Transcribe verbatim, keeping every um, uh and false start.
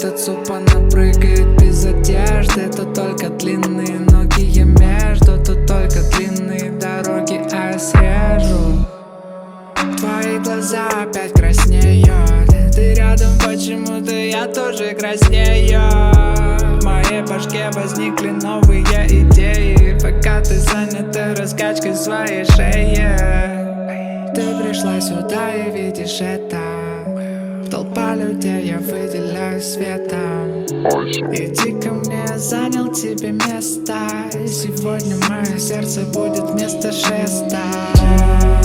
этот суп, она прыгает без одежды. Тут только длинные ноги, я между. Тут только длинные дороги, а я срежу. Твои глаза опять краснеют. Ты рядом, почему-то я тоже краснею. В моей башке возникли новые идеи, пока ты занята раскачкой своей шеи. Ты пришла сюда и видишь это. Толпа людей, я выделяюсь светом. Иди ко мне, я занял тебе место. И сегодня мое сердце будет вместо шеста.